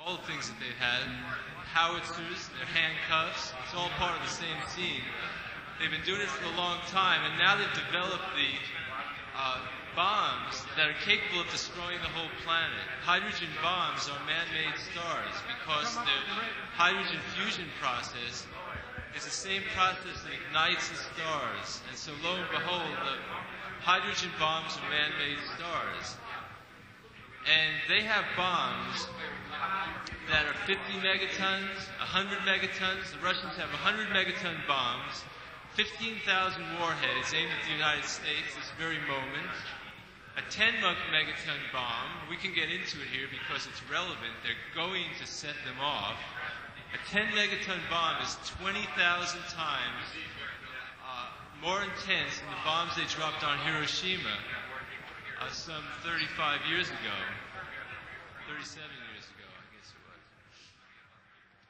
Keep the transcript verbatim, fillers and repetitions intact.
all the things that they had, howitzers, their handcuffs, it's all part of the same scene. They've been doing it for a long time, and now they've developed the uh, bombs that are capable of destroying the whole planet. Hydrogen bombs are man-made stars because the hydrogen fusion process is the same process that ignites the stars. And so lo and behold, the hydrogen bombs are man-made stars. And they have bombs that are fifty megatons, one hundred megatons. The Russians have one hundred megaton bombs, fifteen thousand warheads aimed at the United States this very moment. A ten megaton bomb, we can get into it here because it's relevant. They're going to set them off. A ten megaton bomb is twenty thousand times uh, more intense than the bombs they dropped on Hiroshima uh, some thirty-five years ago, thirty-seven